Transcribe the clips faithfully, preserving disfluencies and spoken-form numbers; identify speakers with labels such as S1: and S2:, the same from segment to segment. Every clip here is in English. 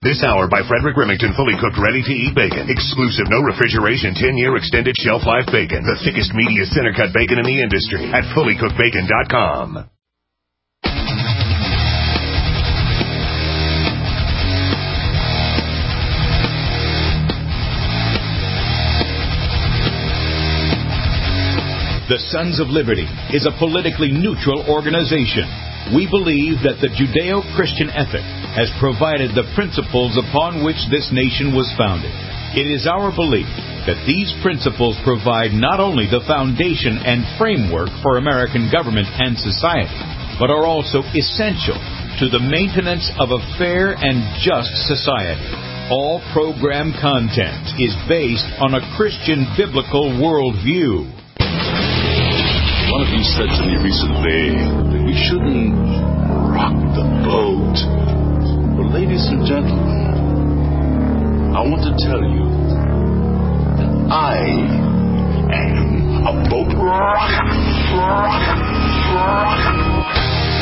S1: This hour by Frederick Remington, fully cooked, ready-to-eat bacon. Exclusive, no refrigeration, ten-year extended shelf life bacon. The thickest, meatiest, center-cut bacon in the industry at fully cooked bacon dot com.
S2: The Sons of Liberty is a politically neutral organization. We believe that the Judeo-Christian ethic has provided the principles upon which this nation was founded. It is our belief that these principles provide not only the foundation and framework for American government and society, but are also essential to the maintenance of a fair and just society. All program content is based on a Christian biblical worldview.
S3: One of you said to me recently that we shouldn't rock the boat. Well, ladies and gentlemen, I want to tell you that I am a boat rocker. rocker, rocker.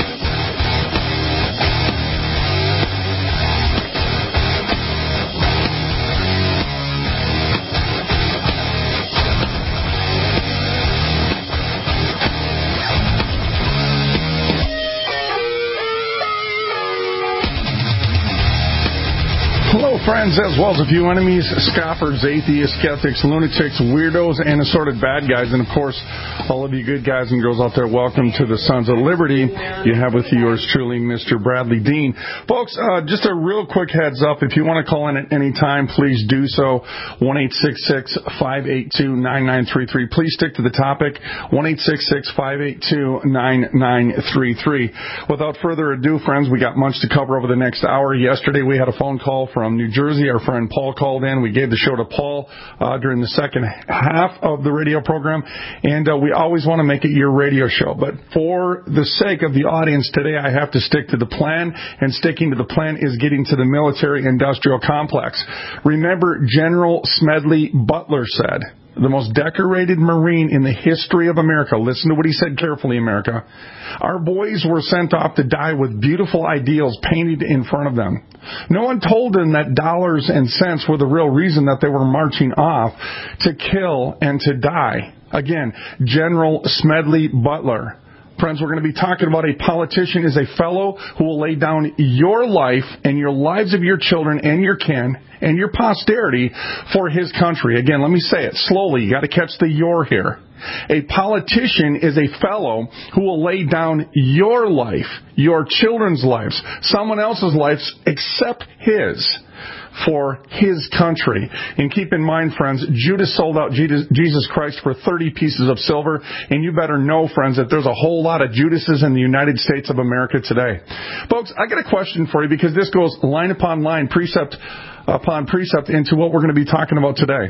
S4: Hello, friends, as well as a few enemies, scoffers, atheists, skeptics, lunatics, weirdos, and assorted bad guys. And, of course, all of you good guys and girls out there, welcome to the Sons of Liberty. You have with you yours truly, Mister Bradley Dean. Folks, uh, just a real quick heads up. If you want to call in at any time, please do so. one eight six six, five eight two, nine nine three three. Please stick to the topic. one eight six six, five eight two, nine nine three three. Without further ado, friends, we got much to cover over the next hour. Yesterday, we had a phone call from From New Jersey. Our friend Paul called in. We gave the show to Paul uh, during the second half of the radio program, and uh, we always want to make it your radio show. But for the sake of the audience today, I have to stick to the plan, and sticking to the plan is getting to the military-industrial complex. Remember, General Smedley Butler said, the most decorated Marine in the history of America. Listen to what he said carefully, America. Our boys were sent off to die with beautiful ideals painted in front of them. No one told them that dollars and cents were the real reason that they were marching off to kill and to die. Again, General Smedley Butler. Friends, we're going to be talking about a politician is a fellow who will lay down your life and your lives of your children and your kin and your posterity for his country. Again, let me say it slowly. You got to catch the your here. A politician is a fellow who will lay down your life, your children's lives, someone else's lives except his, for his country. And keep in mind, friends, Judas sold out Jesus Christ for thirty pieces of silver, and you better know, friends, that there's a whole lot of Judases in the United States of America today. Folks, I got a question for you, because this goes line upon line, precept upon precept into what we're going to be talking about today.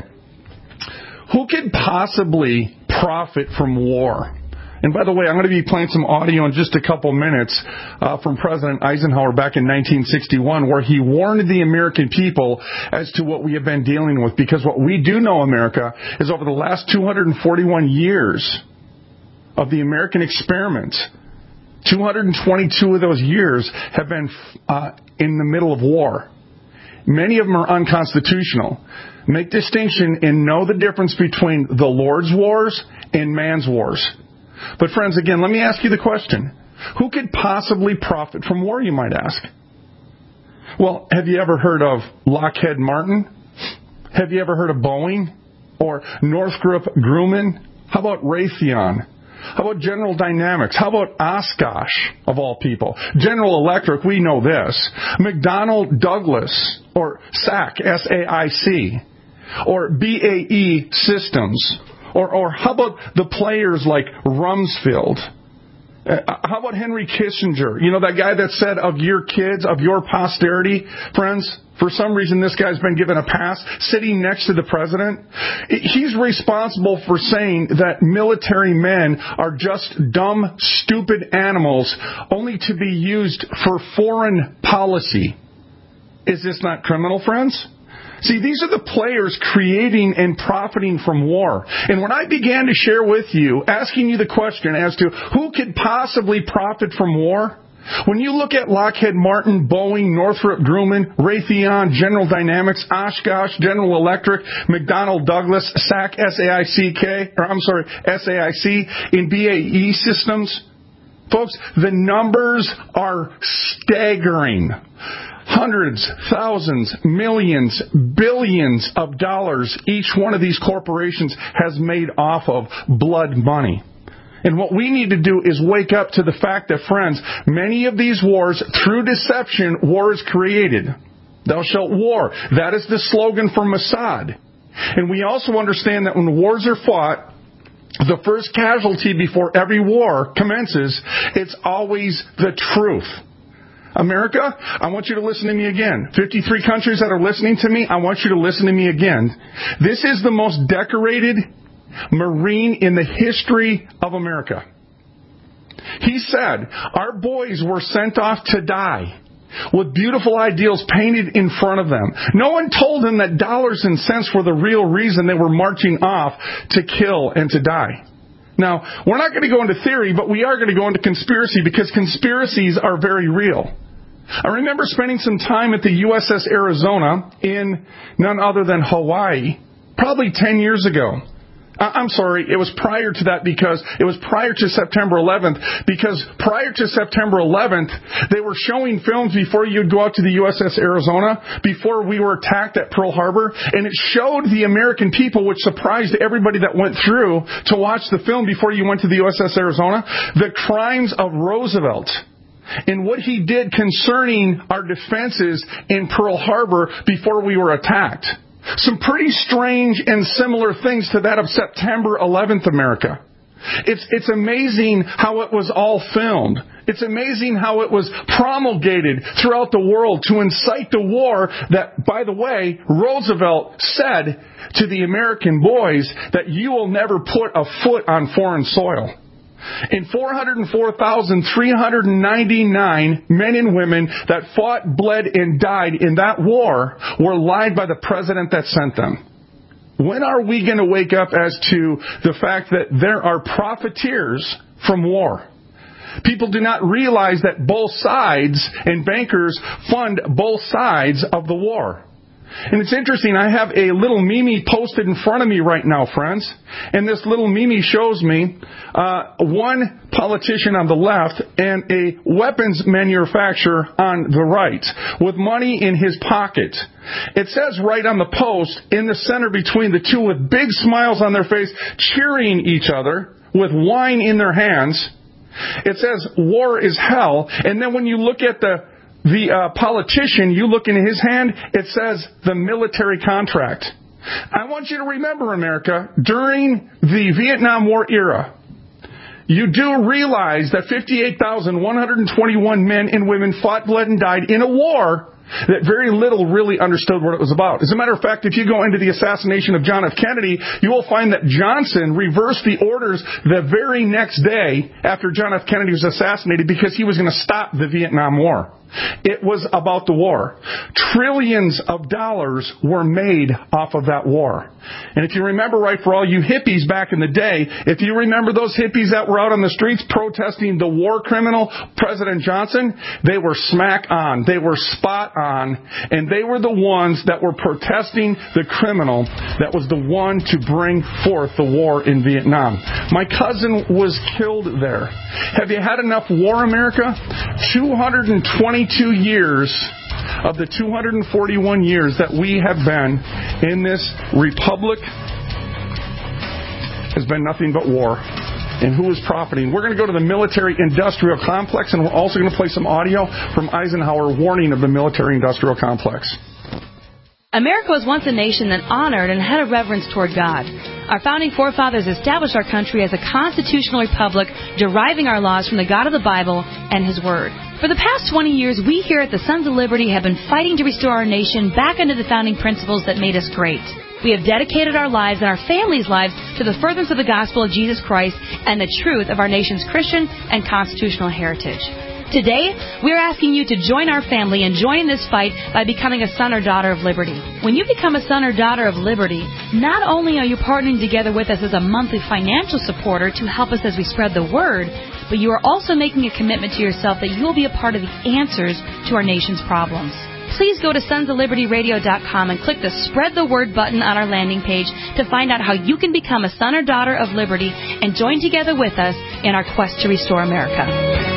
S4: Who could possibly profit from war? And by the way, I'm going to be playing some audio in just a couple minutes uh, from President Eisenhower back in nineteen sixty-one, where he warned the American people as to what we have been dealing with. Because what we do know, America, is over the last two hundred forty-one years of the American experiment, two hundred twenty-two of those years have been uh, in the middle of war. Many of them are unconstitutional. Make distinction and know the difference between the Lord's wars and man's wars. But friends, again, let me ask you the question. Who could possibly profit from war, you might ask? Well, have you ever heard of Lockheed Martin? Have you ever heard of Boeing? Or Northrop Grumman? How about Raytheon? How about General Dynamics? How about Oshkosh, of all people? General Electric, we know this. McDonnell Douglas, or S A C, S A I C. Or B A E Systems. Or, or how about the players like Rumsfeld? Uh, how about Henry Kissinger? You know, that guy that said of your kids, of your posterity, friends, for some reason this guy's been given a pass, sitting next to the president. He's responsible for saying that military men are just dumb, stupid animals, only to be used for foreign policy. Is this not criminal, friends? See, these are the players creating and profiting from war. And when I began to share with you, asking you the question as to who could possibly profit from war, When you look at Lockheed Martin, Boeing, Northrop Grumman, Raytheon, General Dynamics, Oshkosh, General Electric, McDonnell Douglas, S A C, S A I C K, or I'm sorry, S A I C, in B A E Systems, folks, the numbers are staggering. Hundreds, thousands, millions, billions of dollars each one of these corporations has made off of blood money. And what we need to do is wake up to the fact that, friends, many of these wars, through deception, war is created. Thou shalt war. That is the slogan for Mossad. And we also understand that when wars are fought, the first casualty before every war commences, it's always the truth. America, I want you to listen to me again. fifty-three countries that are listening to me, I want you to listen to me again. This is the most decorated Marine in the history of America. He said, our boys were sent off to die with beautiful ideals painted in front of them. No one told them that dollars and cents were the real reason they were marching off to kill and to die. Now, we're not going to go into theory, but we are going to go into conspiracy, because conspiracies are very real. I remember spending some time at the U S S Arizona in none other than Hawaii, probably ten years ago. I'm sorry, it was prior to that, because it was prior to September eleventh, because prior to September eleventh, they were showing films before you'd go out to the U S S Arizona, before we were attacked at Pearl Harbor, and it showed the American people, which surprised everybody that went through to watch the film before you went to the U S S Arizona, the crimes of Roosevelt and what he did concerning our defenses in Pearl Harbor before we were attacked. Some pretty strange and similar things to that of September eleventh, America. It's, it's amazing how it was all filmed. It's amazing how it was promulgated throughout the world to incite the war that, by the way, Roosevelt said to the American boys that you will never put a foot on foreign soil. In four hundred four thousand three hundred ninety-nine men and women that fought, bled, and died in that war were lied by the president that sent them. When are we going to wake up as to the fact that there are profiteers from war? People do not realize that both sides and bankers fund both sides of the war. And it's interesting, I have a little meme posted in front of me right now, friends. And this little meme shows me uh, one politician on the left and a weapons manufacturer on the right with money in his pocket. It says right on the post, in the center between the two, with big smiles on their face, cheering each other with wine in their hands. It says, war is hell. And then when you look at the The uh, politician, you look in his hand, it says the military contract. I want you to remember, America, during the Vietnam War era, you do realize that fifty-eight thousand one hundred twenty-one men and women fought, bled, and died in a war that very little really understood what it was about. As a matter of fact, if you go into the assassination of John F. Kennedy, you will find that Johnson reversed the orders the very next day after John F. Kennedy was assassinated, because he was going to stop the Vietnam War. It was about the war. Trillions of dollars were made off of that war. And if you remember right, for all you hippies back in the day, if you remember those hippies that were out on the streets protesting the war criminal, President Johnson, they were smack on. They were spot on. And they were the ones that were protesting the criminal that was the one to bring forth the war in Vietnam. My cousin was killed there. Have you had enough war, America? two hundred twenty-two years of the two hundred forty-one years that we have been in this republic has been nothing but war. And who is profiting? We're going to go to the military-industrial complex, and we're also going to play some audio from Eisenhower warning of the military-industrial complex.
S5: America was once a nation that honored and had a reverence toward God. Our founding forefathers established our country as a constitutional republic, deriving our laws from the God of the Bible and His Word. For the past twenty years, we here at the Sons of Liberty have been fighting to restore our nation back under the founding principles that made us great. We have dedicated our lives and our families' lives to the furtherance of the gospel of Jesus Christ and the truth of our nation's Christian and constitutional heritage. Today, we are asking you to join our family and join this fight by becoming a son or daughter of liberty. When you become a son or daughter of liberty, not only are you partnering together with us as a monthly financial supporter to help us as we spread the word, but you are also making a commitment to yourself that you will be a part of the answers to our nation's problems. Please go to sons of liberty radio dot com and click the Spread the Word button on our landing page to find out how you can become a son or daughter of liberty and join together with us in our quest to restore America.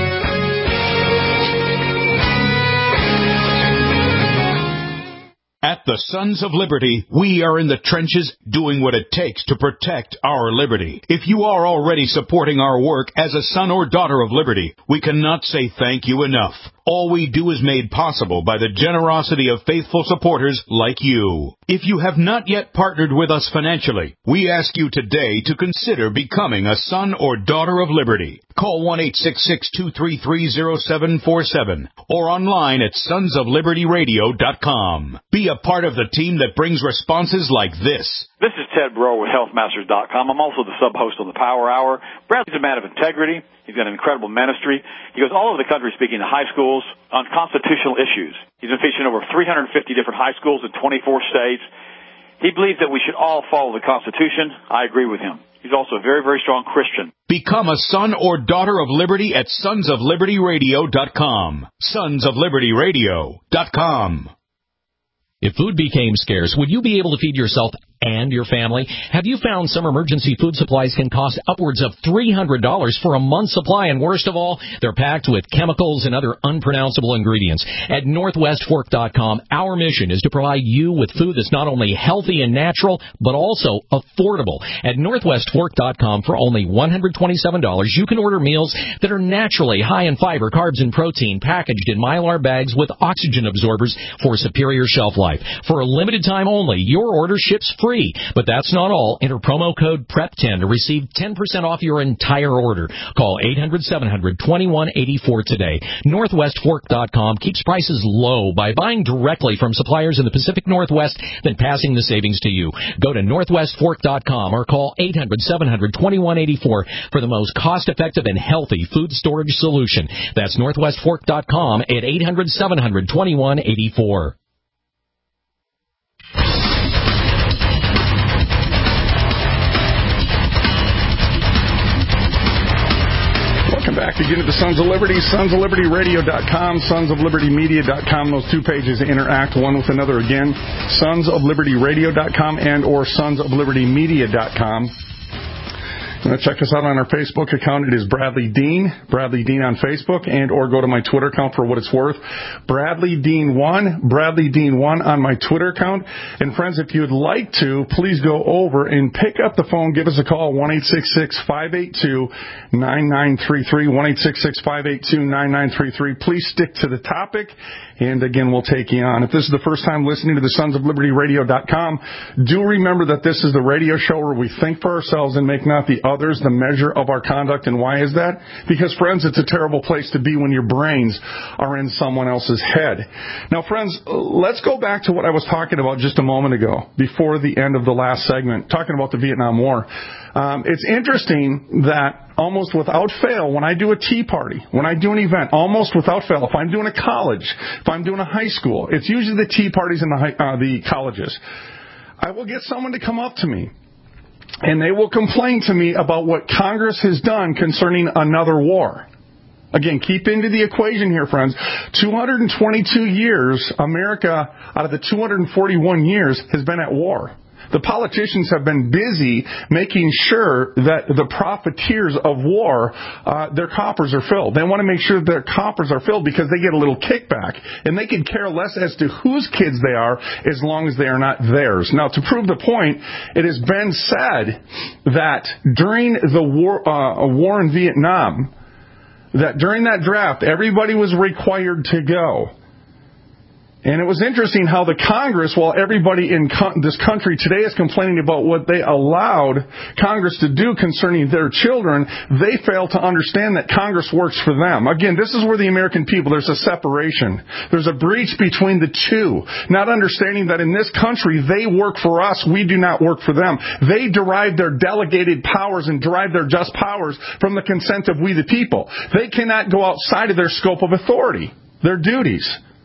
S2: At the Sons of Liberty, we are in the trenches doing what it takes to protect our liberty. If you are already supporting our work as a son or daughter of liberty, we cannot say thank you enough. All we do is made possible by the generosity of faithful supporters like you. If you have not yet partnered with us financially, we ask you today to consider becoming a son or daughter of liberty. Call one eight six six, two three three, zero seven four seven or online at sons of liberty radio dot com. Be a part of the team that brings responses like this.
S6: This is Ted Brewer with health masters dot com. I'm also the sub-host on the Power Hour. Bradley's a man of integrity. He's got an incredible ministry. He goes all over the country speaking to high schools on constitutional issues. He's been featured in over three hundred fifty different high schools in twenty-four states. He believes that we should all follow the Constitution. I agree with him. He's also a very, very strong Christian.
S2: Become a son or daughter of liberty at sons of liberty radio dot com. sons of liberty radio dot com.
S7: If food became scarce, would you be able to feed yourself and your family? Have you found some emergency food supplies can cost upwards of three hundred dollars for a month's supply? And worst of all, they're packed with chemicals and other unpronounceable ingredients. At northwest fork dot com, our mission is to provide you with food that's not only healthy and natural, but also affordable. At northwest fork dot com, for only one hundred twenty-seven dollars, you can order meals that are naturally high in fiber, carbs, and protein, packaged in Mylar bags with oxygen absorbers for superior shelf life. For a limited time only, your order ships free. But that's not all. Enter promo code P R E P ten to receive ten percent off your entire order. Call eight hundred, seven hundred, twenty-one eighty-four today. northwest fork dot com keeps prices low by buying directly from suppliers in the Pacific Northwest, then passing the savings to you. Go to northwest fork dot com or call eight hundred, seven hundred, twenty-one eighty-four for the most cost-effective and healthy food storage solution. That's northwest fork dot com at eight hundred, seven hundred, twenty-one eighty-four.
S4: Back again to the Sons of Liberty, sons of liberty radio dot com, sons of liberty media dot com. Those two pages interact one with another again. sons of liberty radio dot com and or sons of liberty media dot com. You want to check us out on our Facebook account. It is Bradley Dean, Bradley Dean on Facebook, and or go to my Twitter account for what it's worth. Bradley Dean one, Bradley Dean one on my Twitter account. And friends, if you'd like to, please go over and pick up the phone. Give us a call, one eight six six, five eight two, nine nine three three, one eight six six, five eight two, nine nine three three. Please stick to the topic, and again, we'll take you on. If this is the first time listening to the sons of liberty radio dot com, do remember that this is the radio show where we think for ourselves and make not the others the measure of our conduct. And why is that? Because, friends, it's a terrible place to be when your brains are in someone else's head. Now, friends, let's go back to what I was talking about just a moment ago, before the end of the last segment, talking about the Vietnam War. Um, it's interesting that almost without fail, when I do a tea party, when I do an event, almost without fail, if I'm doing a college, if I'm doing a high school, it's usually the tea parties and the, high, uh, the colleges. I will get someone to come up to me, and they will complain to me about what Congress has done concerning another war. Again, keep into the equation here, friends. two hundred twenty-two years, America, out of the two hundred forty-one years, has been at war. The politicians have been busy making sure that the profiteers of war, uh, their coffers are filled. They want to make sure their coffers are filled because they get a little kickback. And they could care less as to whose kids they are as long as they are not theirs. Now, to prove the point, it has been said that during the war, uh, war in Vietnam, that during that draft, everybody was required to go. And it was interesting how the Congress, while everybody in co- this country today is complaining about what they allowed Congress to do concerning their children, they fail to understand that Congress works for them. Again, this is where the American people, there's a separation. There's a breach between the two. Not understanding that in this country, they work for us, we do not work for them. They derive their delegated powers and derive their just powers from the consent of we the people. They cannot go outside of their scope of authority, their duties.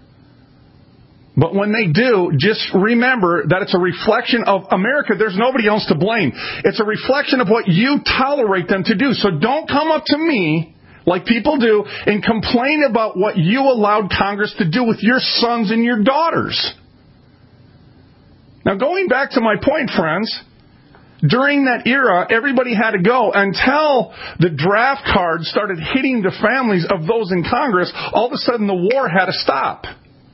S4: But when they do, just remember that it's a reflection of America. There's nobody else to blame. It's a reflection of what you tolerate them to do. So don't come up to me like people do, and complain about what you allowed Congress to do with your sons and your daughters. Now, going back to my point, friends, during that era, everybody had to go until the draft cards started hitting the families of those in Congress. All of a sudden, the war had to stop.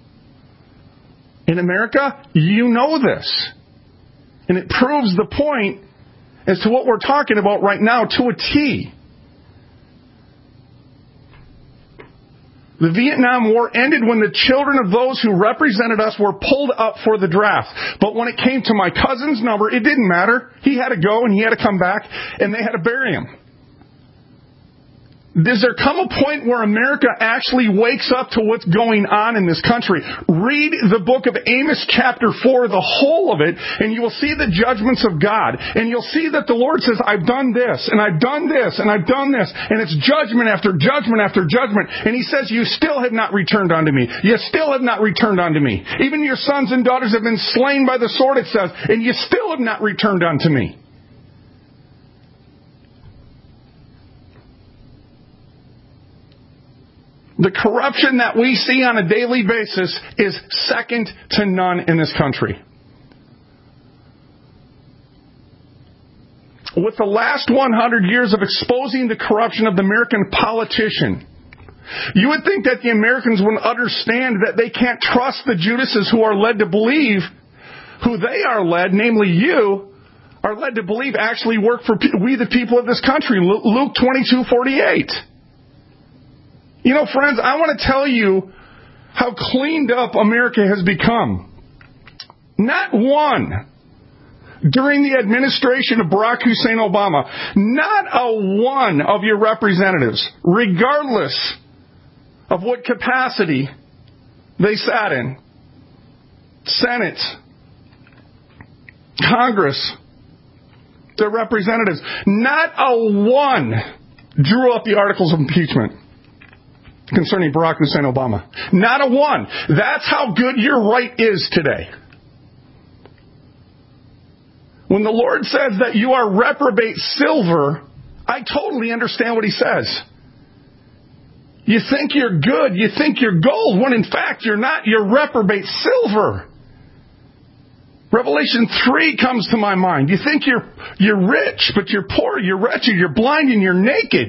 S4: In America, you know this. And it proves the point as to what we're talking about right now to a T. The Vietnam War ended when the children of those who represented us were pulled up for the draft. But when it came to my cousin's number, it didn't matter. He had to go and he had to come back, and they had to bury him. Does there come a point where America actually wakes up to what's going on in this country? Read the book of Amos chapter four, the whole of it, and you will see the judgments of God. And you'll see that the Lord says, I've done this, and I've done this, and I've done this. And it's judgment after judgment after judgment. And He says, you still have not returned unto me. You still have not returned unto me. Even your sons and daughters have been slain by the sword, it says, and you still have not returned unto me. The corruption that we see on a daily basis is second to none in this country. With the last one hundred years of exposing the corruption of the American politician, you would think that the Americans would understand that they can't trust the Judases who are led to believe who they are led, namely you, are led to believe actually work for we the people of this country. Luke twenty-two forty-eight. You know, friends, I want to tell you how cleaned up America has become. Not one, during the administration of Barack Hussein Obama, not a one of your representatives, regardless of what capacity they sat in, Senate, Congress, their representatives, not a one drew up the articles of impeachment concerning Barack Hussein Obama. Not a one. That's how good your right is today. When the Lord says that you are reprobate silver, I totally understand what He says. You think you're good. You think you're gold, when in fact you're not. You're reprobate silver. Revelation three comes to my mind. You think you're you're rich, but you're poor, you're wretched, you're blind, and you're naked.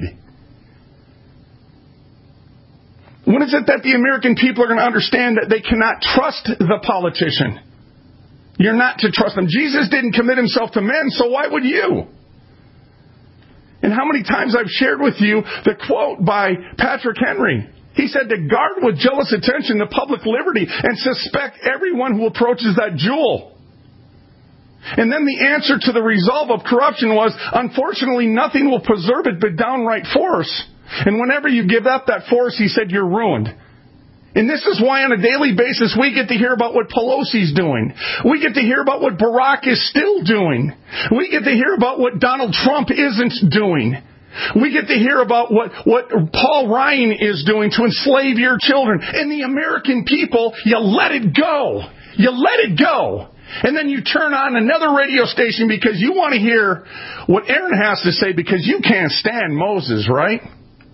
S4: When is it that the American people are going to understand that they cannot trust the politician? You're not to trust them. Jesus didn't commit Himself to men, so why would you? And how many times I've shared with you the quote by Patrick Henry. He said to guard with jealous attention the public liberty and suspect everyone who approaches that jewel. And then the answer to the resolve of corruption was, unfortunately, nothing will preserve it but downright force. And whenever you give up that force, he said, you're ruined. And this is why on a daily basis we get to hear about what Pelosi's doing. We get to hear about what Barack is still doing. We get to hear about what Donald Trump isn't doing. We get to hear about what, what Paul Ryan is doing to enslave your children. And the American people, you let it go. You let it go. And then you turn on another radio station because you want to hear what Aaron has to say because you can't stand Moses, right?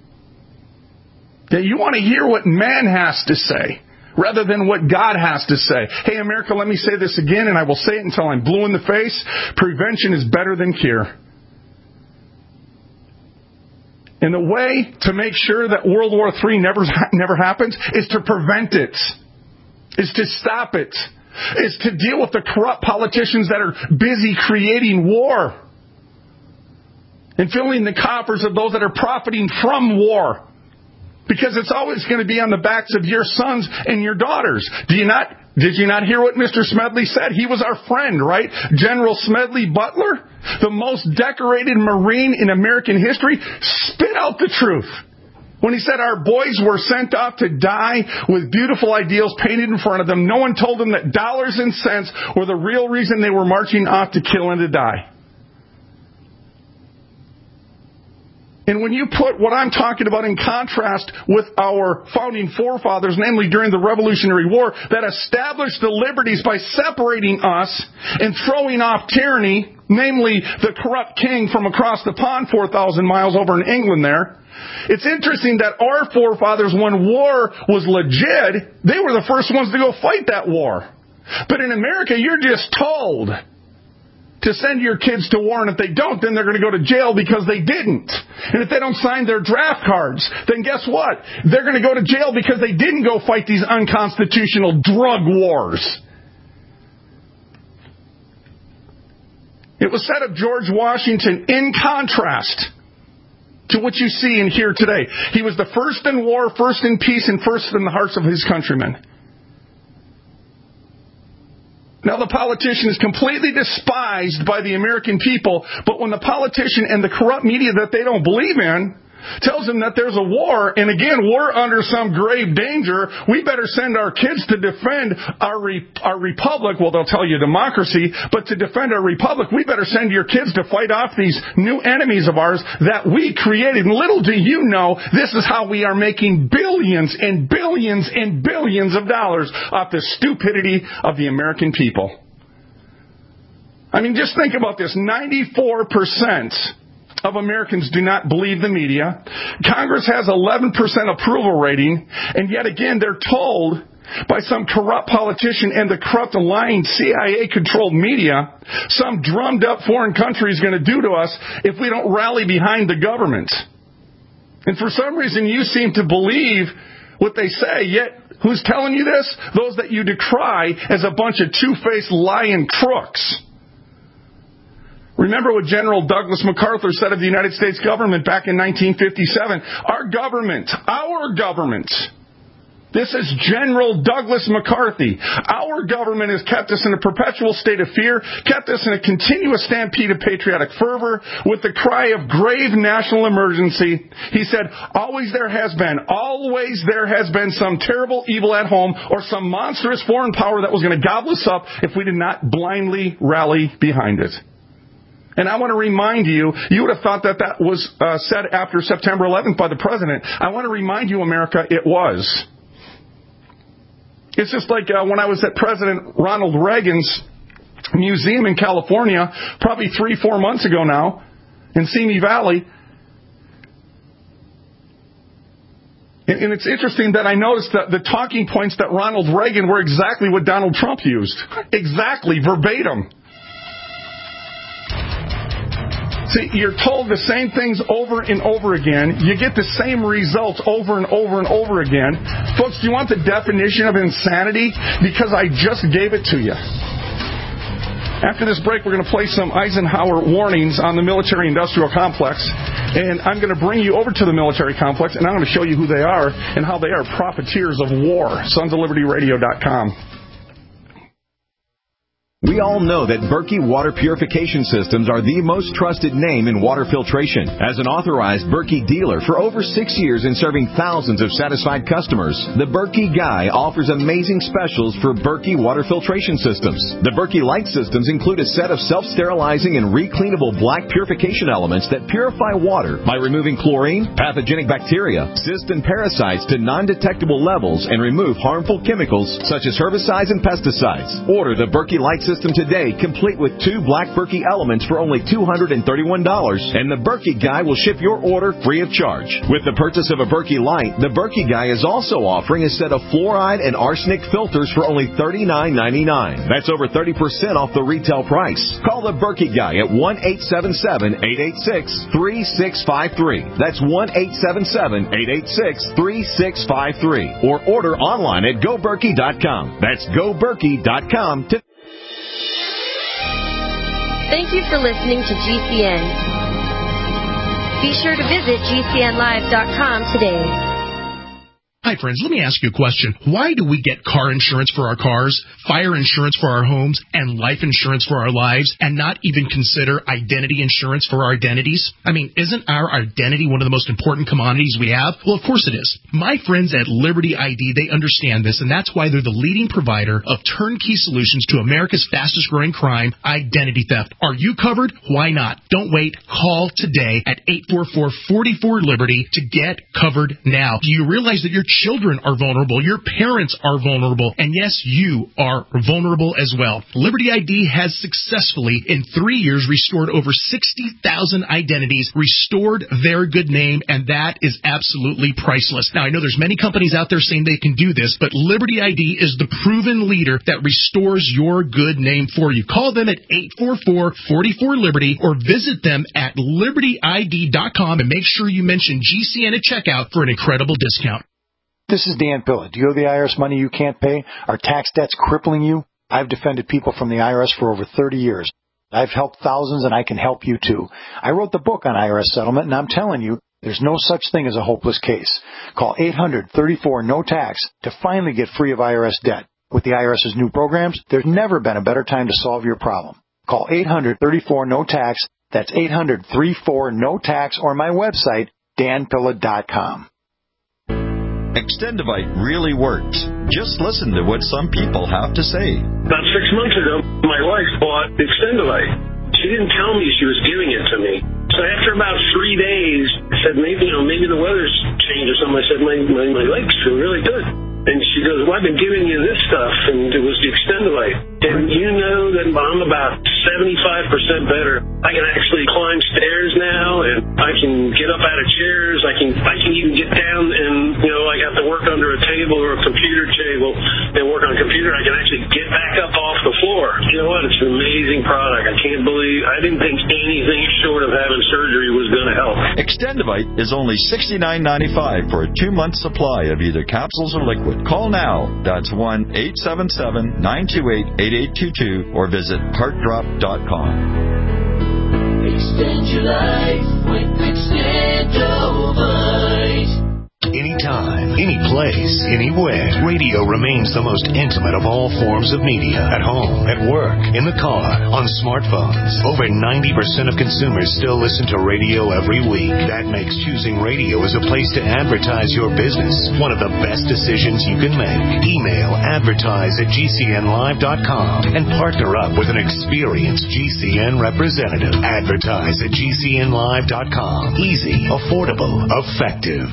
S4: That you want to hear what man has to say rather than what God has to say. Hey, America, let me say this again, and I will say it until I'm blue in the face. Prevention is better than cure. And the way to make sure that World War Three never, never happens is to prevent it, is to stop it, is to deal with the corrupt politicians that are busy creating war and filling the coffers of those that are profiting from war. Because it's always going to be on the backs of your sons and your daughters. Do you not? Did you not hear what Mister Smedley said? He was our friend, right? General Smedley Butler, the most decorated Marine in American history, spit out the truth when he said our boys were sent off to die with beautiful ideals painted in front of them. No one told them that dollars and cents were the real reason they were marching off to kill and to die. And when you put what I'm talking about in contrast with our founding forefathers, namely during the Revolutionary War, that established the liberties by separating us and throwing off tyranny, namely the corrupt king from across the pond four thousand miles over in England there. It's interesting that our forefathers, when war was legit, they were the first ones to go fight that war. But in America, you're just told to send your kids to war, and if they don't, then they're going to go to jail because they didn't. And if they don't sign their draft cards, then guess what? They're going to go to jail because they didn't go fight these unconstitutional drug wars. It was said of George Washington, in contrast to what you see and hear today. He was the first in war, first in peace, and first in the hearts of his countrymen. Now, the politician is completely despised by the American people, but when the politician and the corrupt media that they don't believe in tells them that there's a war, and again, we're under some grave danger, we better send our kids to defend our re- our republic. Well, they'll tell you democracy, but to defend our republic, we better send your kids to fight off these new enemies of ours that we created. And little do you know, this is how we are making billions and billions and billions of dollars off the stupidity of the American people. I mean, just think about this. ninety-four percent of Americans do not believe the media. Congress has eleven percent approval rating, and yet again they're told by some corrupt politician and the corrupt, lying C I A-controlled media, some drummed-up foreign country is going to do to us if we don't rally behind the government. And for some reason you seem to believe what they say, yet who's telling you this? Those that you decry as a bunch of two-faced lying crooks. Remember what General Douglas MacArthur said of the United States government back in nineteen fifty-seven. Our government, our government, this is General Douglas McCarthy. Our government has kept us in a perpetual state of fear, kept us in a continuous stampede of patriotic fervor with the cry of grave national emergency. He said, always there has been, always there has been some terrible evil at home or some monstrous foreign power that was going to gobble us up if we did not blindly rally behind it. And I want to remind you, you would have thought that that was uh, said after September eleventh by the president. I want to remind you, America, it was. It's just like uh, when I was at President Ronald Reagan's museum in California, probably three, four months ago now, in Simi Valley. And, and it's interesting that I noticed that the talking points that Ronald Reagan were exactly what Donald Trump used. Exactly, verbatim. See, you're told the same things over and over again. You get the same results over and over and over again. Folks, do you want the definition of insanity? Because I just gave it to you. After this break, we're going to play some Eisenhower warnings on the military-industrial complex. And I'm going to bring you over to the military complex, and I'm going to show you who they are and how they are profiteers of war. sons of liberty radio dot com.
S8: We all know that Berkey Water Purification Systems are the most trusted name in water filtration. As an authorized Berkey dealer for over six years and serving thousands of satisfied customers, the Berkey Guy offers amazing specials for Berkey Water Filtration Systems. The Berkey Light Systems include a set of self-sterilizing and recleanable black purification elements that purify water by removing chlorine, pathogenic bacteria, cysts, and parasites to non-detectable levels and remove harmful chemicals such as herbicides and pesticides. Order the Berkey Light System today, complete with two black Berkey elements for only two hundred thirty-one dollars, and the Berkey Guy will ship your order free of charge. With the purchase of a Berkey Light, the Berkey Guy is also offering a set of fluoride and arsenic filters for only thirty-nine ninety-nine. That's over thirty percent off the retail price. Call the Berkey Guy at one eight seven seven, eight eight six, three six five three. That's one eight seven seven, eight eight six, three six five three. Or order online at go berkey dot com. That's go berkey dot com to
S9: Thank you for listening to G C N. Be sure to visit G C N live dot com today.
S10: Hi, friends. Let me ask you a question. Why do we get car insurance for our cars, fire insurance for our homes, and life insurance for our lives, and not even consider identity insurance for our identities? I mean, isn't our identity one of the most important commodities we have? Well, of course it is. My friends at Liberty I D, they understand this, and that's why they're the leading provider of turnkey solutions to America's fastest-growing crime, identity theft. Are you covered? Why not? Don't wait. Call today at eight four four, four four, Liberty to get covered now. Do you realize that your children are vulnerable. Your parents are vulnerable. And yes, you are vulnerable as well. Liberty I D has successfully, in three years, restored over sixty thousand identities, restored their good name, and that is absolutely priceless. Now, I know there's many companies out there saying they can do this, but Liberty I D is the proven leader that restores your good name for you. Call them at eight four four, four four, Liberty or visit them at liberty I D dot com and make sure you mention G C N at checkout for an incredible discount.
S11: This is Dan Pilla. Do you owe the I R S money you can't pay? Are tax debts crippling you? I've defended people from the I R S for over thirty years. I've helped thousands, and I can help you too. I wrote the book on I R S settlement, and I'm telling you, there's no such thing as a hopeless case. Call eight hundred, thirty-four, no tax to finally get free of I R S debt. With the IRS's new programs, there's never been a better time to solve your problem. Call eight hundred, thirty-four, no tax. That's eight hundred, thirty-four, no tax, or my website, dan pilla dot com.
S12: Extendivite really works. Just listen to what some people have to say.
S13: About six months ago, my wife bought Extendivite. She didn't tell me she was giving it to me. So after about three days, I said, maybe, you know, maybe the weather's changed or something. I said, my, my, my legs feel really good. And she goes, well, I've been giving you this stuff, and it was the Extendivite. And you know that I'm about seventy-five percent better. I can actually climb stairs now, and I can get up out of chairs. I can I can even get down and, you know, I have to work under a table or a computer table and work on a computer. I can actually get back up off the floor. You know what? It's an amazing product. I can't believe, I didn't think anything short of having surgery was going to help.
S12: Extendivite is only sixty-nine ninety-five for a two-month supply of either capsules or liquid. Call now. That's one eight seven seven, nine two eight, eight eight two two or visit heart drop dot com.
S14: Extend your life with Extendivite.
S1: Anytime, any place, anywhere, radio remains the most intimate of all forms of media. At home, at work, in the car, on smartphones. Over ninety percent of consumers still listen to radio every week. That makes choosing radio as a place to advertise your business one of the best decisions you can make. Email advertise at G C N live dot com and partner up with an experienced G C N representative. Advertise at G C N live dot com. Easy, affordable, effective.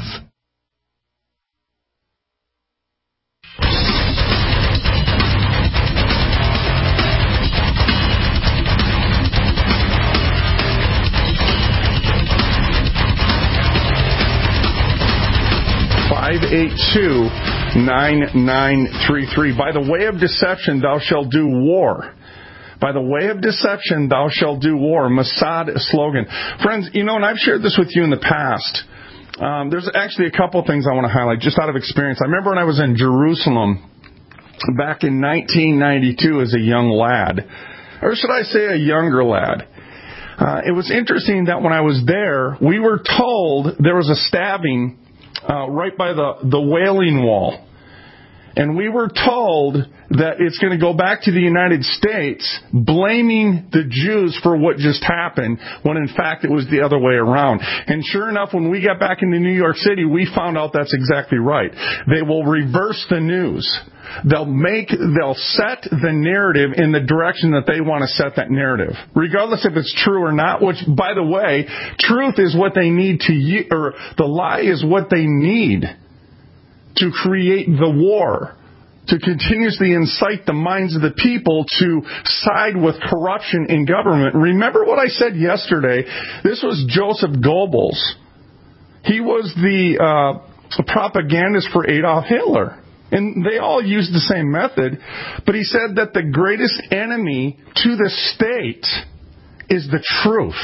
S4: five eight two, nine nine three three. By the way of deception, thou shalt do war. By the way of deception, thou shalt do war. Mossad slogan. Friends, you know, and I've shared this with you in the past. Um, there's actually a couple things I want to highlight just out of experience. I remember when I was in Jerusalem back in nineteen ninety-two as a young lad. Or should I say a younger lad? Uh, it was interesting that when I was there, we were told there was a stabbing Uh, right by the, the Wailing Wall. And we were told that it's going to go back to the United States blaming the Jews for what just happened, when in fact it was the other way around. And sure enough, when we got back into New York City, we found out that's exactly right. They will reverse the news. They'll make, they'll set the narrative in the direction that they want to set that narrative, regardless if it's true or not, which, by the way, truth is what they need to, or the lie is what they need to create the war, to continuously incite the minds of the people to side with corruption in government. Remember what I said yesterday? This was Joseph Goebbels. He was the uh, propagandist for Adolf Hitler. And they all used the same method. But he said that the greatest enemy to the state is the truth.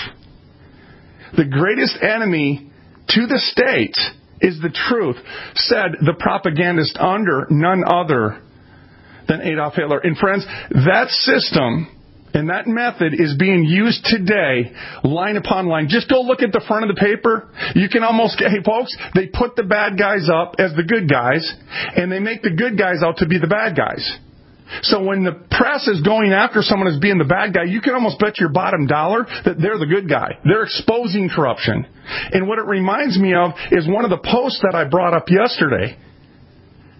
S4: The greatest enemy to the state is the truth, said the propagandist under none other than Adolf Hitler. And friends, that system and that method is being used today, line upon line. Just go look at the front of the paper. You can almost get, hey folks, they put the bad guys up as the good guys, and they make the good guys out to be the bad guys. So when the press is going after someone as being the bad guy, you can almost bet your bottom dollar that they're the good guy. They're exposing corruption. And what it reminds me of is one of the posts that I brought up yesterday.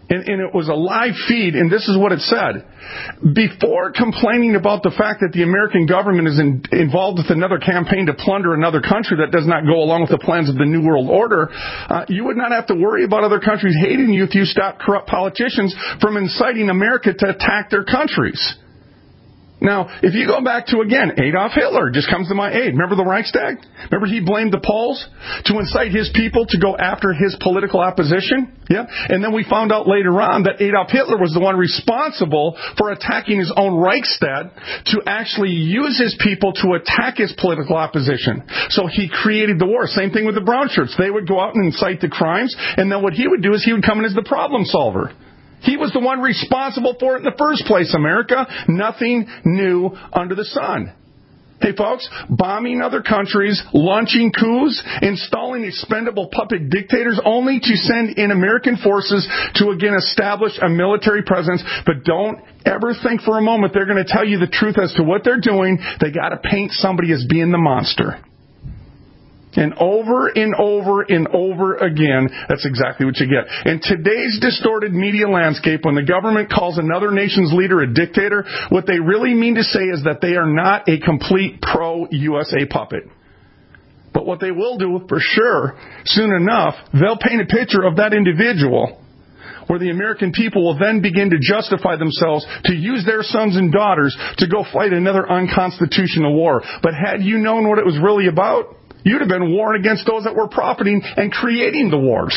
S4: And, and it was a live feed, and this is what it said. Before complaining about the fact that the American government is in, involved with another campaign to plunder another country that does not go along with the plans of the New World Order, uh, you would not have to worry about other countries hating you if you stopped corrupt politicians from inciting America to attack their countries. Now, if you go back to, again, Adolf Hitler just comes to my aid. Remember the Reichstag? Remember he blamed the Poles to incite his people to go after his political opposition? Yeah. And then we found out later on that Adolf Hitler was the one responsible for attacking his own Reichstag to actually use his people to attack his political opposition. So he created the war. Same thing with the brown shirts. They would go out and incite the crimes, and then what he would do is he would come in as the problem solver. He was the one responsible for it in the first place, America. Nothing new under the sun. Hey, folks, bombing other countries, launching coups, installing expendable puppet dictators only to send in American forces to, again, establish a military presence. But don't ever think for a moment they're going to tell you the truth as to what they're doing. They got to paint somebody as being the monster. And over and over and over again, that's exactly what you get. In today's distorted media landscape, when the government calls another nation's leader a dictator, what they really mean to say is that they are not a complete pro-U S A puppet. But what they will do, for sure, soon enough, they'll paint a picture of that individual where the American people will then begin to justify themselves to use their sons and daughters to go fight another unconstitutional war. But had you known what it was really about, you'd have been warring against those that were profiting and creating the wars.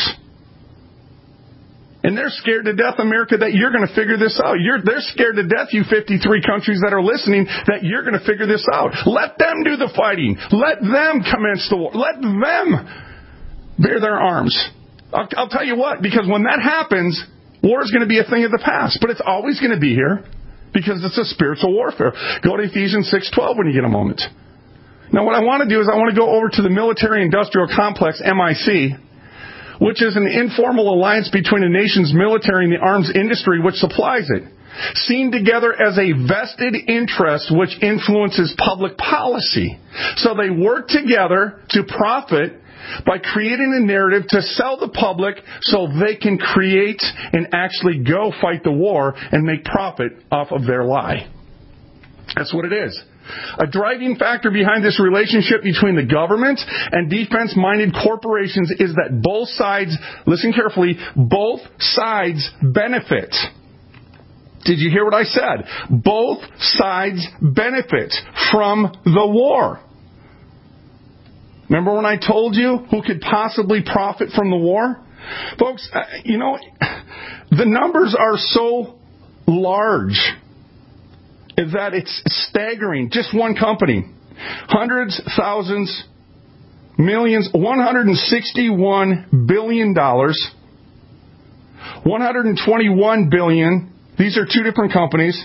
S4: And they're scared to death, America, that you're going to figure this out. You're, they're scared to death, you fifty-three countries that are listening, that you're going to figure this out. Let them do the fighting. Let them commence the war. Let them bear their arms. I'll, I'll tell you what, because when that happens, war is going to be a thing of the past. But it's always going to be here because it's a spiritual warfare. Go to Ephesians six twelve when you get a moment. Now, what I want to do is I want to go over to the military-industrial complex, M I C, which is an informal alliance between a nation's military and the arms industry which supplies it, seen together as a vested interest which influences public policy. So they work together to profit by creating a narrative to sell the public so they can create and actually go fight the war and make profit off of their lie. That's what it is. A driving factor behind this relationship between the government and defense-minded corporations is that both sides, listen carefully, both sides benefit. Did you hear what I said? Both sides benefit from the war. Remember when I told you who could possibly profit from the war? Folks, you know, the numbers are so large is that it's staggering. Just one company. Hundreds, thousands, millions, one hundred sixty-one billion dollars. one hundred twenty-one billion dollars. These are two different companies.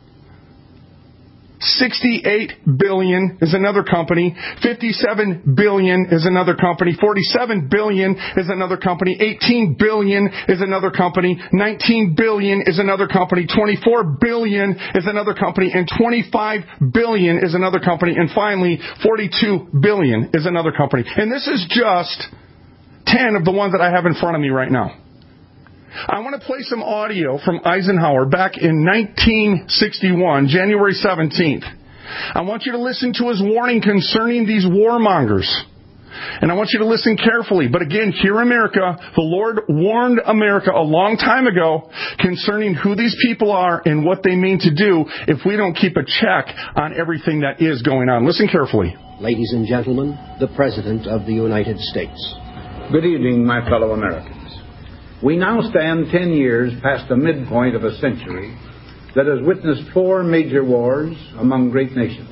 S4: sixty-eight billion dollars is another company. fifty-seven billion dollars is another company. forty-seven billion dollars is another company. eighteen billion dollars is another company. nineteen billion dollars is another company. twenty-four billion dollars is another company. And twenty-five billion dollars is another company. And finally, forty-two billion dollars is another company. And this is just ten of the ones that I have in front of me right now. I want to play some audio from Eisenhower back in nineteen sixty-one, January seventeenth. I want you to listen to his warning concerning these warmongers. And I want you to listen carefully. But again, here in America, the Lord warned America a long time ago concerning who these people are and what they mean to do if we don't keep a check on everything that is going on. Listen carefully.
S15: Ladies and gentlemen, the President of the United States.
S16: Good evening, my fellow Americans. We now stand ten years past the midpoint of a century that has witnessed four major wars among great nations.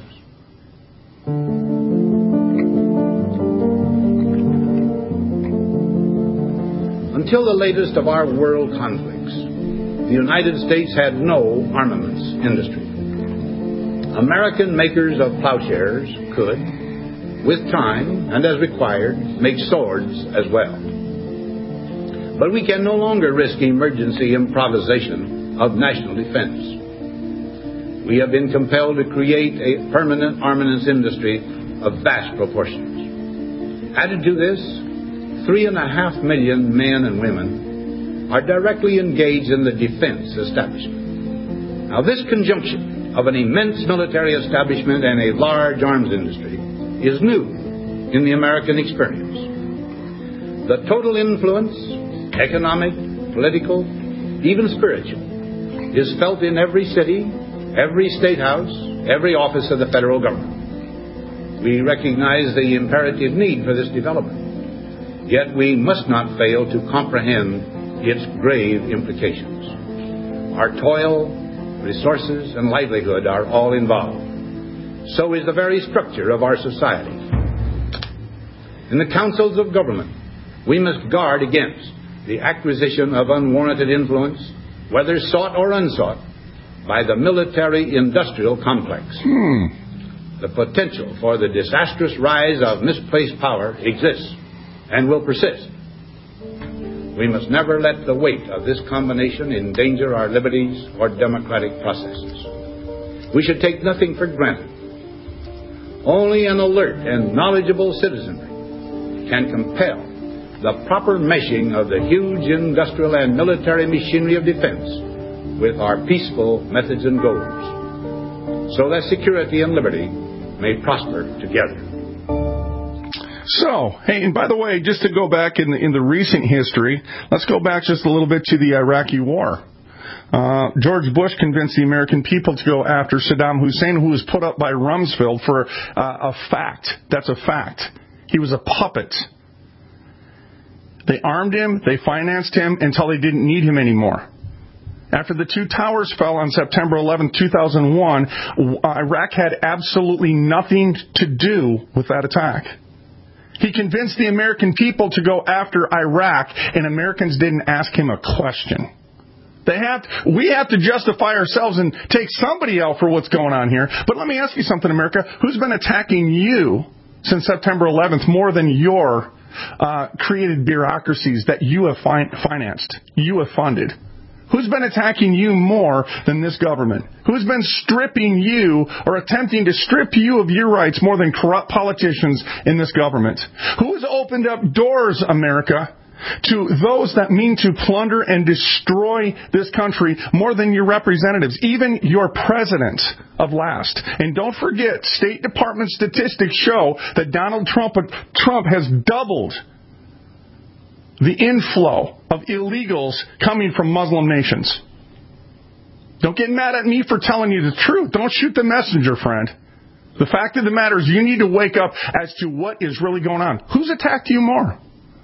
S16: Until the latest of our world conflicts, the United States had no armaments industry. American makers of plowshares could, with time and as required, make swords as well. But we can no longer risk emergency improvisation of national defense. We have been compelled to create a permanent armaments industry of vast proportions. Added to this, three and a half million men and women are directly engaged in the defense establishment. Now, this conjunction of an immense military establishment and a large arms industry is new in the American experience. The total influence, economic, political, even spiritual, is felt in every city, every state house, every office of the federal government. We recognize the imperative need for this development, yet we must not fail to comprehend its grave implications. Our toil, resources, and livelihood are all involved. So is the very structure of our society. In the councils of government, we must guard against the acquisition of unwarranted influence, whether sought or unsought, by the military-industrial complex. Hmm. The potential for the disastrous rise of misplaced power exists and will persist. We must never let the weight of this combination endanger our liberties or democratic processes. We should take nothing for granted. Only an alert and knowledgeable citizenry can compel the proper meshing of the huge industrial and military machinery of defense with our peaceful methods and goals, so that security and liberty may prosper together.
S4: So, hey, and by the way, just to go back in the, in the recent history, let's go back just a little bit to the Iraqi war. Uh, George Bush convinced the American people to go after Saddam Hussein, who was put up by Rumsfeld for uh, a fact. That's a fact. He was a puppet. They armed him, they financed him until they didn't need him anymore. After the two towers fell on September eleventh, two thousand one, Iraq had absolutely nothing to do with that attack. He convinced the American people to go after Iraq, and Americans didn't ask him a question. They have to, we have to justify ourselves and take somebody out for what's going on here. But let me ask you something, America. Who's been attacking you since September eleventh more than your uh, created bureaucracies that you have fin- financed, you have funded? Who's been attacking you more than this government? Who's been stripping you or attempting to strip you of your rights more than corrupt politicians in this government? Who has opened up doors, America, to those that mean to plunder and destroy this country more than your representatives, even your president of last? And don't forget, State Department statistics show that Donald Trump, Trump has doubled the inflow of illegals coming from Muslim nations. Don't get mad at me for telling you the truth. Don't shoot the messenger, friend. The fact of the matter is you need to wake up as to what is really going on. Who's attacked you more?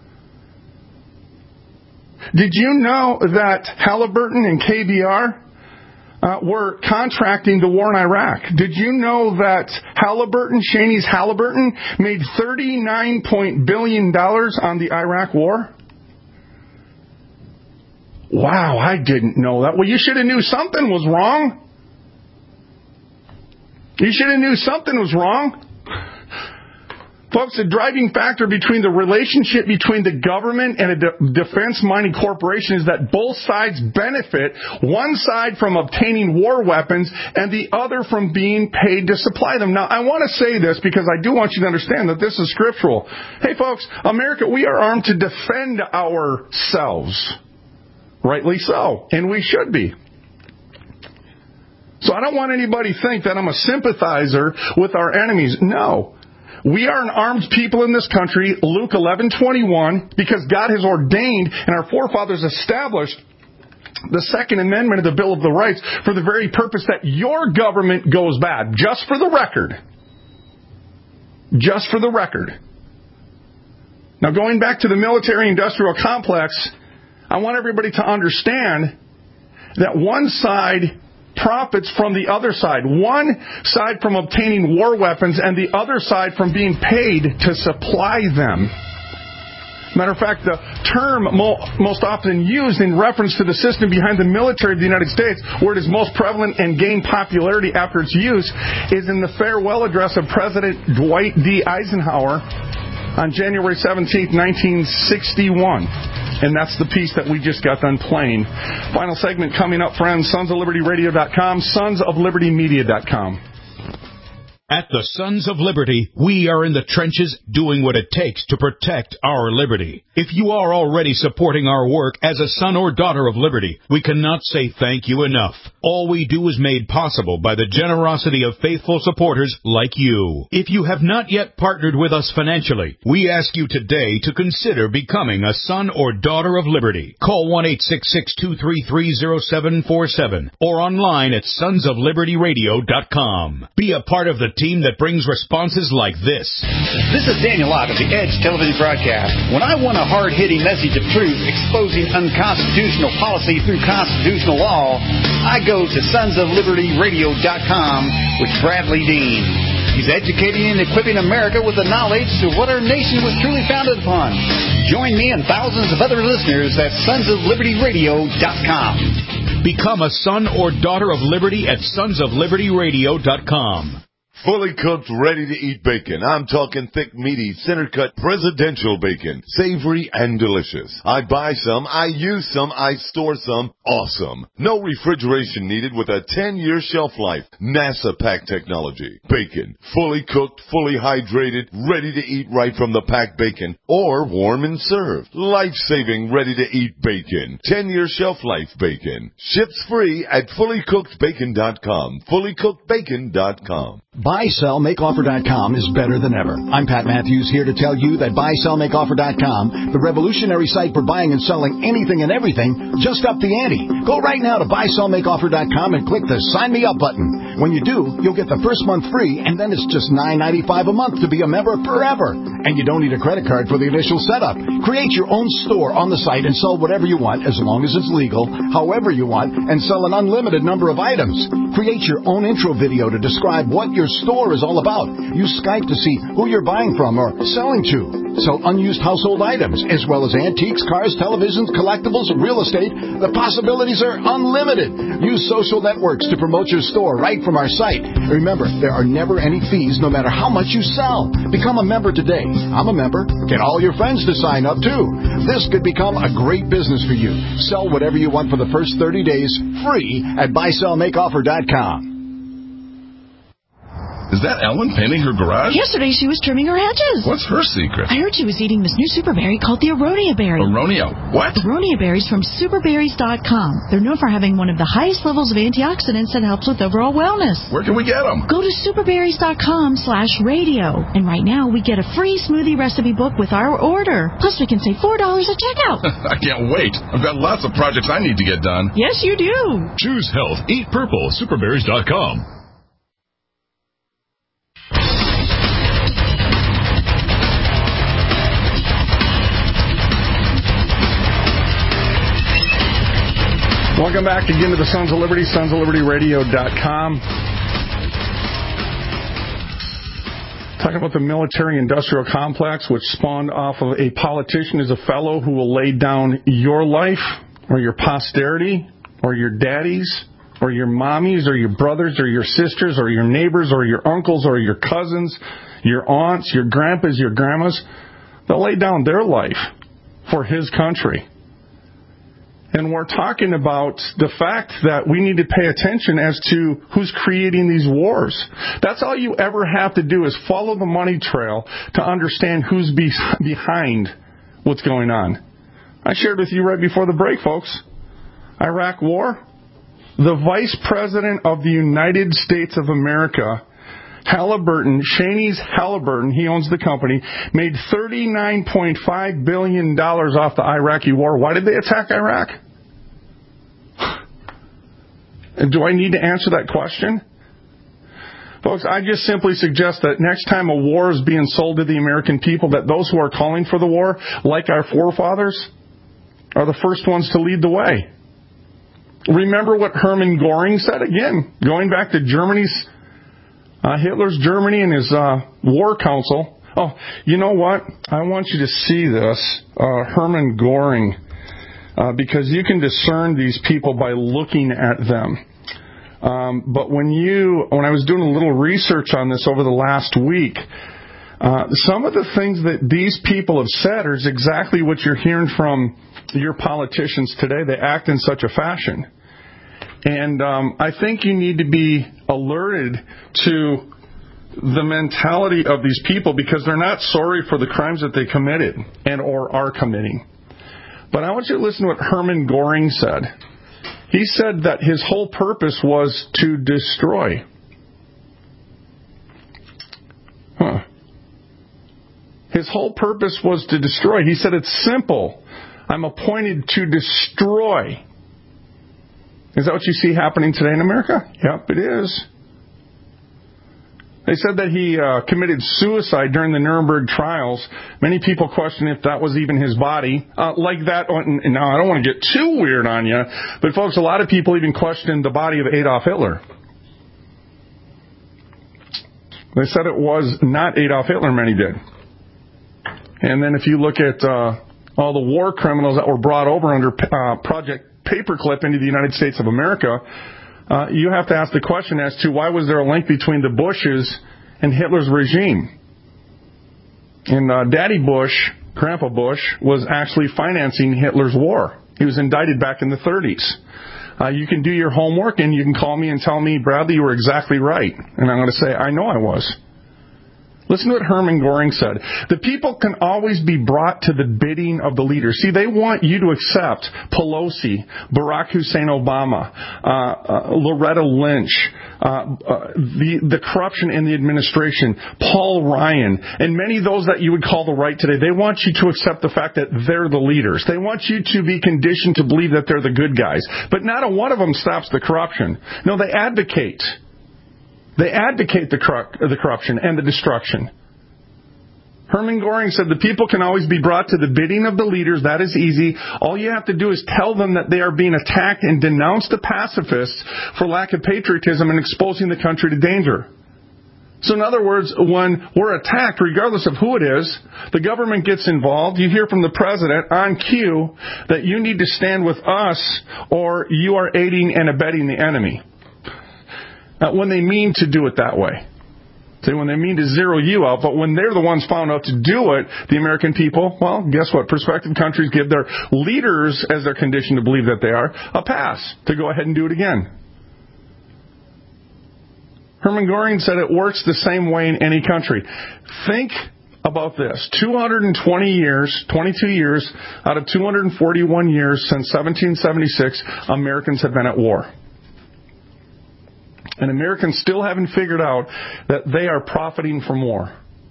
S4: Did you know that Halliburton and K B R uh, were contracting the war in Iraq? Did you know that Halliburton, Cheney's Halliburton, made thirty-nine billion dollars on the Iraq war? Wow, I didn't know that. Well, you should have knew something was wrong. You should have knew something was wrong. Folks, the driving factor between the relationship between the government and a de- defense-minded corporation is that both sides benefit, one side from obtaining war weapons and the other from being paid to supply them. Now, I want to say this because I do want you to understand that this is scriptural. Hey, folks, America, we are armed to defend ourselves. Rightly so, and we should be. So I don't want anybody to think that I'm a sympathizer with our enemies. No. We are an armed people in this country, Luke eleven twenty-one, because God has ordained and our forefathers established the Second Amendment of the Bill of the Rights for the very purpose that your government goes bad. Just for the record. Just for the record. Now, going back to the military-industrial complex, I want everybody to understand that one side profits from the other side. One side from obtaining war weapons and the other side from being paid to supply them. Matter of fact, the term mo- most often used in reference to the system behind the military of the United States, where it is most prevalent and gained popularity after its use, is in the farewell address of President Dwight D. Eisenhower on January seventeenth, nineteen sixty-one. And that's the piece that we just got done playing. Final segment coming up, friends. Sons of Liberty Radio dot com, Sons of Liberty Media dot com.
S2: At the Sons of Liberty, we are in the trenches doing what it takes to protect our liberty. If you are already supporting our work as a son or daughter of liberty, we cannot say thank you enough. All we do is made possible by the generosity of faithful supporters like you. If you have not yet partnered with us financially, we ask you today to consider becoming a son or daughter of liberty. Call one eight six six, two three three, zero seven four seven or online at sons of liberty radio dot com. Be a part of the team that brings responses like this.
S17: This is Daniel Lott of the Edge television broadcast. When I want a hard-hitting message of truth exposing unconstitutional policy through constitutional law, I go to sons of liberty radio dot com with Bradley Dean. He's educating and equipping America with the knowledge to what our nation was truly founded upon. Join me and thousands of other listeners at sons of liberty radio dot com.
S2: Become a son or daughter of liberty at sons of liberty radio dot com.
S18: Fully cooked, ready-to-eat bacon. I'm talking thick, meaty, center-cut presidential bacon. Savory and delicious. I buy some, I use some, I store some. Awesome. No refrigeration needed with a ten-year shelf life. NASA pack technology. Bacon. Fully cooked, fully hydrated, ready to eat right from the packed bacon. Or warm and served. Life-saving, ready-to-eat bacon. ten-year shelf life bacon. Ships free at fully cooked bacon dot com. fully cooked bacon dot com.
S19: buy sell make offer dot com is better than ever. I'm Pat Matthews here to tell you that buy sell make offer dot com, the revolutionary site for buying and selling anything and everything, just upped the ante. Go right now to buy sell make offer dot com and click the Sign Me Up button. When you do, you'll get the first month free, and then it's just nine ninety-five a month to be a member forever. And you don't need a credit card for the initial setup. Create your own store on the site and sell whatever you want, as long as it's legal, however you want, and sell an unlimited number of items. Create your own intro video to describe what your store is all about. Use Skype to see who you're buying from or selling to. Sell unused household items, as well as antiques, cars, televisions, collectibles, real estate. The possibilities are unlimited. Use social networks to promote your store right from our site. Remember, there are never any fees no matter how much you sell. Become a member today. I'm a member. Get all your friends to sign up, too. This could become a great business for you. Sell whatever you want for the first thirty days, free at buy sell make offer dot com.
S20: Is that Ellen painting her garage?
S21: Yesterday she was trimming her hedges.
S20: What's her secret?
S21: I heard she was eating this new super berry called the Aronia berry.
S20: Aronia what?
S21: Aronia berries from super berries dot com. They're known for having one of the highest levels of antioxidants that helps with overall wellness.
S20: Where can we get them?
S21: Go to super berries dot com slash radio. And right now we get a free smoothie recipe book with our order. Plus we can save four dollars at checkout.
S20: I can't wait. I've got lots of projects I need to get done.
S21: Yes, you do.
S22: Choose health. Eat purple. super berries dot com.
S4: Welcome back again to the Sons of Liberty, sons of liberty radio dot com. Talking about the military-industrial complex, which spawned off of a politician as a fellow who will lay down your life or your posterity or your daddies or your mommies or your brothers or your sisters or your neighbors or your uncles or your cousins, your aunts, your grandpas, your grandmas. They'll lay down their life for his country. And we're talking about the fact that we need to pay attention as to who's creating these wars. That's all you ever have to do is follow the money trail to understand who's be- behind what's going on. I shared with you right before the break, folks. Iraq war. The Vice President of the United States of America, Halliburton, Cheney's Halliburton, he owns the company, made thirty-nine point five billion dollars off the Iraqi war. Why did they attack Iraq? And do I need to answer that question? Folks, I just simply suggest that next time a war is being sold to the American people, that those who are calling for the war, like our forefathers, are the first ones to lead the way. Remember what Hermann Göring said again, going back to Germany's, uh, Hitler's Germany and his uh, war council. Oh, you know what? I want you to see this, uh, Hermann Göring. Uh, because you can discern these people by looking at them. Um, but when you, when I was doing a little research on this over the last week, uh, some of the things that these people have said is exactly what you're hearing from your politicians today. They act in such a fashion. And um, I think you need to be alerted to the mentality of these people because they're not sorry for the crimes that they committed and or are committing. But I want you to listen to what Hermann Göring said. He said that his whole purpose was to destroy. Huh. His whole purpose was to destroy. He said it's simple. I'm appointed to destroy. Is that what you see happening today in America? Yep, it is. They said that he uh, committed suicide during the Nuremberg trials. Many people question if that was even his body. Uh, like that, now I don't want to get too weird on you, but folks, a lot of people even questioned the body of Adolf Hitler. They said it was not Adolf Hitler, many did. And then if you look at uh, all the war criminals that were brought over under uh, Project Paperclip into the United States of America, uh, you have to ask the question as to why was there a link between the Bushes and Hitler's regime. And uh, Daddy Bush, Grandpa Bush, was actually financing Hitler's war. He was indicted back in the thirties. Uh, you can do your homework and you can call me and tell me, Bradley, you were exactly right. And I'm going to say, I know I was. Listen to what Hermann Göring said. The people can always be brought to the bidding of the leaders. See, they want you to accept Pelosi, Barack Hussein Obama, uh, uh, Loretta Lynch, uh, uh, the, the corruption in the administration, Paul Ryan, and many of those that you would call the right today. They want you to accept the fact that they're the leaders. They want you to be conditioned to believe that they're the good guys. But not a one of them stops the corruption. No, they advocate. They advocate the, cor- the corruption and the destruction. Hermann Göring said the people can always be brought to the bidding of the leaders. That is easy. All you have to do is tell them that they are being attacked and denounce the pacifists for lack of patriotism and exposing the country to danger. So in other words, when we're attacked, regardless of who it is, the government gets involved. You hear from the president on cue that you need to stand with us or you are aiding and abetting the enemy. Uh, when they mean to do it that way. See, when they mean to zero you out, but when they're the ones found out to do it, the American people, well, guess what? Prospective countries give their leaders, as they're conditioned to believe that they are, a pass to go ahead and do it again. Hermann Göring said it works the same way in any country. Think about this. two hundred twenty years, twenty-two years out of two hundred forty-one years since seventeen seventy-six, Americans have been at war. And Americans still haven't figured out that they are profiting from war.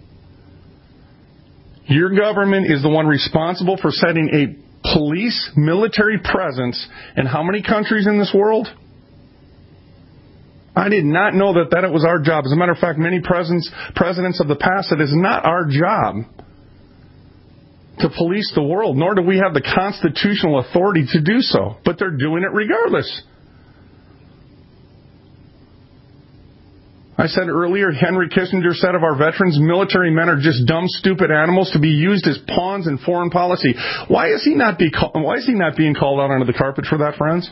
S4: Your government is the one responsible for setting a police military presence in how many countries in this world? I did not know that, that it was our job. As a matter of fact, many presidents, presidents of the past said it is not our job to police the world, nor do we have the constitutional authority to do so. But they're doing it regardless. I said earlier, Henry Kissinger said of our veterans, military men are just dumb, stupid animals to be used as pawns in foreign policy. Why is he not be why is he not being called out under the carpet for that, friends?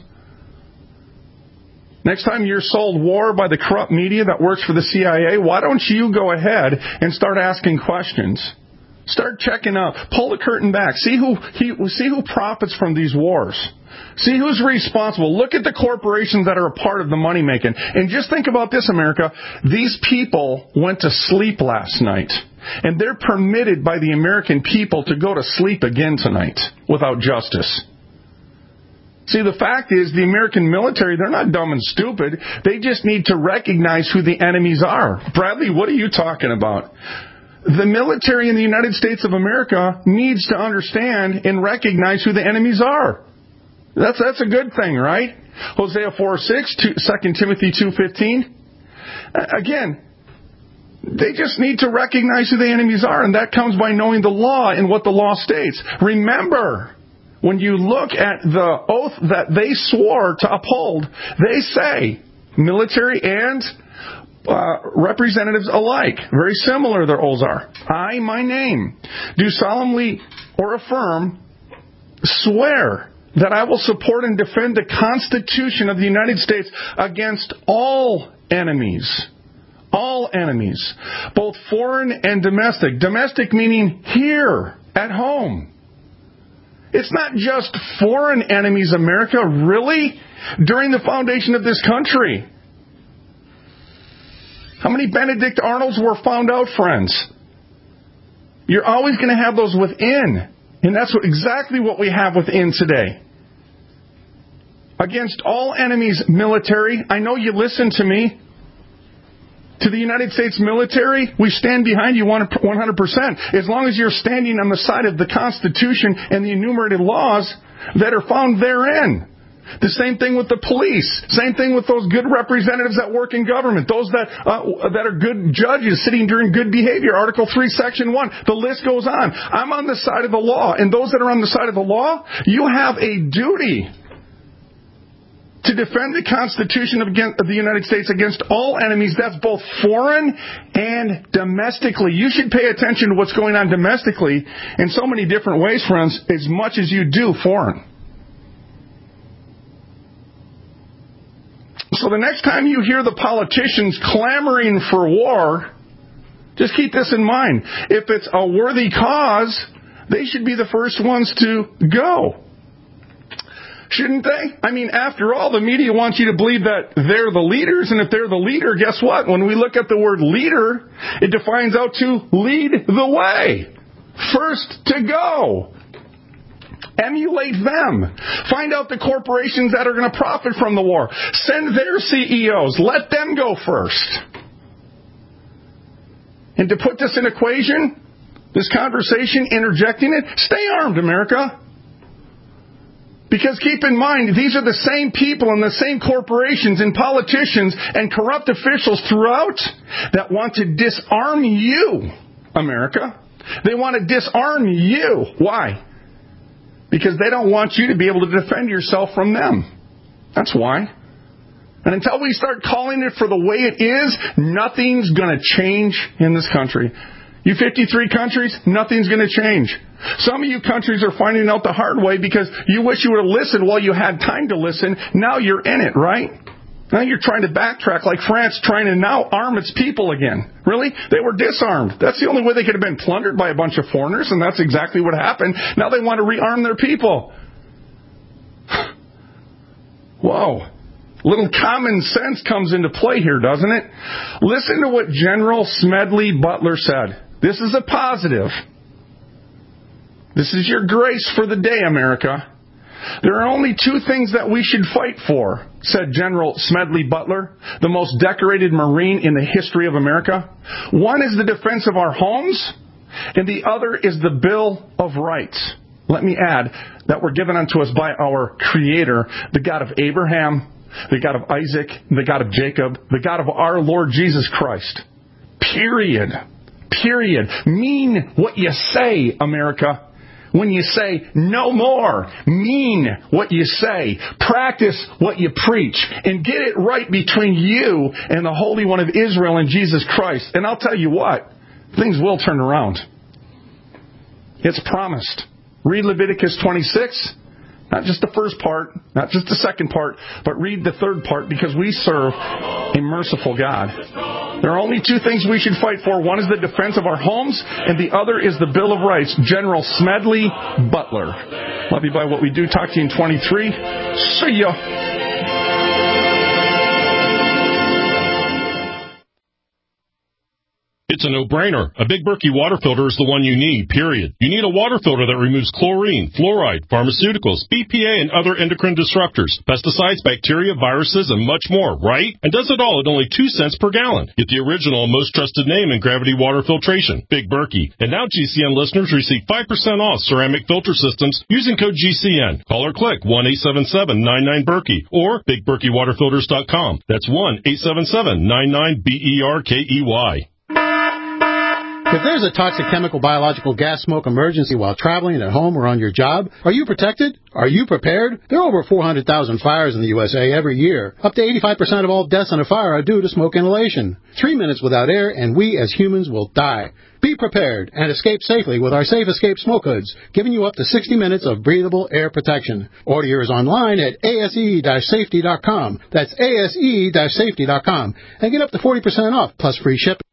S4: Next time you're sold war by the corrupt media that works for the C I A, why don't you go ahead and start asking questions? Start checking out. Pull the curtain back. See who he, see who profits from these wars. See who's responsible. Look at the corporations that are a part of the money making. And just think about this, America. These people went to sleep last night. And they're permitted by the American people to go to sleep again tonight without justice. See, the fact is, the American military, they're not dumb and stupid. They just need to recognize who the enemies are. Bradley, what are you talking about? The military in the United States of America needs to understand and recognize who the enemies are. That's that's a good thing, right? Hosea four six, Second Timothy two fifteen. Again, they just need to recognize who the enemies are, and that comes by knowing the law and what the law states. Remember, when you look at the oath that they swore to uphold, they say, military and Uh, representatives alike, very similar their oaths are. I, my name, do solemnly or affirm, swear that I will support and defend the Constitution of the United States against all enemies. All enemies, both foreign and domestic. Domestic meaning here, at home. It's not just foreign enemies, America, really? During the foundation of this country, How many Benedict Arnolds were found out, friends? You're always going to have those within. And that's what, exactly what we have within today. Against all enemies, military, I know you listen to me. To the United States military, we stand behind you one hundred percent. As long as you're standing on the side of the Constitution and the enumerated laws that are found therein. The same thing with the police. Same thing with those good representatives that work in government. Those that uh, that are good judges sitting during good behavior. Article three, Section one. The list goes on. I'm on the side of the law. And those that are on the side of the law, you have a duty to defend the Constitution of the United States against all enemies. That's both foreign and domestically. You should pay attention to what's going on domestically in so many different ways, friends, as much as you do foreign. So the next time you hear the politicians clamoring for war, just keep this in mind. If it's a worthy cause, they should be the first ones to go. Shouldn't they? I mean, after all, the media wants you to believe that they're the leaders, and if they're the leader, guess what? When we look at the word leader, it defines out to lead the way. First to go. Emulate them. Find out the corporations that are going to profit from the war. Send their C E Os. Let them go first. And to put this in equation, this conversation, interjecting it, stay armed, America. Because keep in mind, these are the same people and the same corporations and politicians and corrupt officials throughout that want to disarm you, America. They want to disarm you. Why? Because they don't want you to be able to defend yourself from them. That's why. And until we start calling it for the way it is, nothing's going to change in this country. You fifty-three countries, nothing's going to change. Some of you countries are finding out the hard way because you wish you would have listened while you had time to listen. Now you're in it, right? Now you're trying to backtrack like France trying to now arm its people again. Really? They were disarmed. That's the only way they could have been plundered by a bunch of foreigners, and that's exactly what happened. Now they want to rearm their people. Whoa. Little common sense comes into play here, doesn't it? Listen to what General Smedley Butler said. This is a positive. This is your grace for the day, America. There are only two things that we should fight for, said General Smedley Butler, the most decorated Marine in the history of America. One is the defense of our homes, and the other is the Bill of Rights. Let me add that were given unto us by our Creator, the God of Abraham, the God of Isaac, the God of Jacob, the God of our Lord Jesus Christ. Period. Period. Mean what you say, America. When you say no more, mean what you say. Practice what you preach. And get it right between you and the Holy One of Israel and Jesus Christ. And I'll tell you what, things will turn around. It's promised. Read Leviticus twenty-six. Not just the first part, not just the second part, but read the third part because we serve a merciful God. There are only two things we should fight for. One is the defense of our homes, and the other is the Bill of Rights. General Smedley Butler. Love you by what we do. Talk to you in twenty-three. See ya.
S3: It's a no-brainer. A Big Berkey water filter is the one you need, period. You need a water filter that removes chlorine, fluoride, pharmaceuticals, B P A, and other endocrine disruptors, pesticides, bacteria, viruses, and much more, right? And does it all at only two cents per gallon. Get the original and most trusted name in gravity water filtration, Big Berkey. And now G C N listeners receive five percent off ceramic filter systems using code G C N. Call or click one eight seven seven nine nine Berkey or big berkey water filters dot com. That's one eight seven seven nine nine B E R K E Y.
S5: If there's a toxic chemical, biological, gas smoke emergency while traveling at home or on your job, are you protected? Are you prepared? There are over four hundred thousand fires in the U S A every year. Up to eighty-five percent of all deaths in a fire are due to smoke inhalation. Three minutes without air and we as humans will die. Be prepared and escape safely with our Safe Escape Smoke Hoods, giving you up to sixty minutes of breathable air protection. Order yours online at A S E safety dot com. That's A S E safety dot com. And get up to forty percent off plus free shipping.